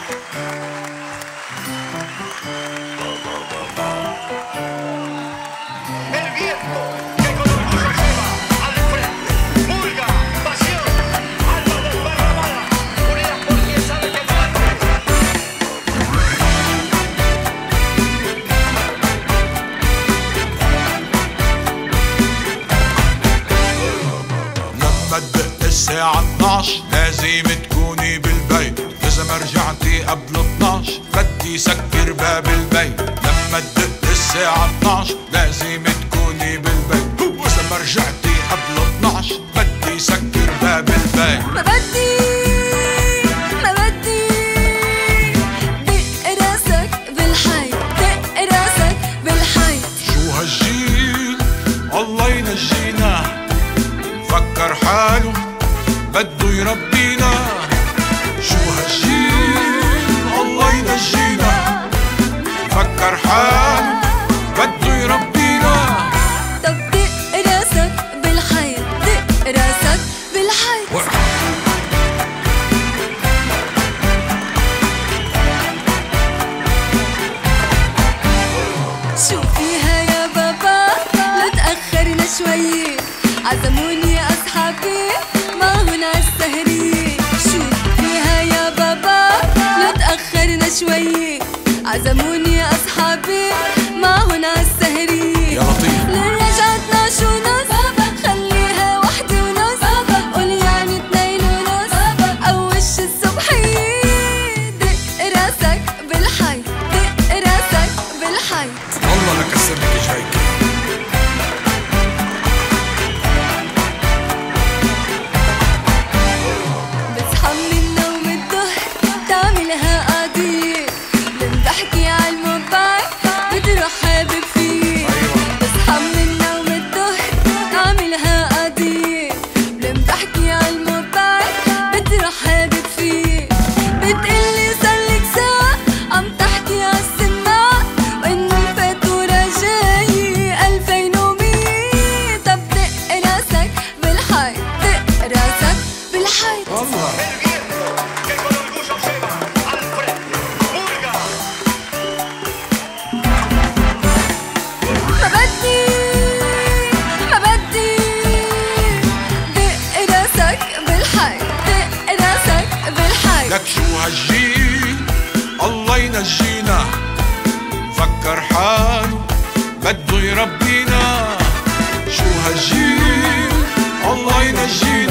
الساعة 12 لازم تكوني بالبيت، إذا ما رجعتي قبل 12 بدي سكر باب البيت. لما تدق الساعة 12 لازم تكوني بالبيت، وإذا ما رجعتي قبل 12 بدي سكر باب البيت. ما بدي دق راسك بالحيط، دق راسك بالحيط. شو هالجيل الله ينجينا، فكر حاله بده يربينا. شو هالجيل الله ينجينا، فكر حاله بده يربينا. طب دق راسك بالحيط، دق راسك بالحيط. شو فيها يا بابا لا تأخرنا شوي، عزموني أصحابي ما هنا عالسهرية. شو فيها يا بابا لا تأخرنا شوي، عزموني أصحابي ما هنا عالسهرية. يا لطيف لرجعتنا شو نص، خليها 1:30، قول يعني 2:30 أو وش الصبحية. دق راسك بالحيط، دق راسك بالحيط. والله لكسر لك اجريك. بتصحى من النوم الظهر تعملها قضية، بنحكي عالموبايل بتروح حابب فيه. بتصحى من النوم الظهر تعملها قضية، بنحكي عالموبايل بتروح حابب فيه. بتقلي صارلك ساعة عم تحكي عالسماعة، وإنه الفاتورة جاية 2100. طب دق راسك بالحيط، دق راسك بالحيط. والله ما بدي دق راسك بالحيط، دق راسك بالحيط. لك شو هالجيل الله ينجينا، فكر حاله بده يربينا. شو هالجيل الله ينجينا،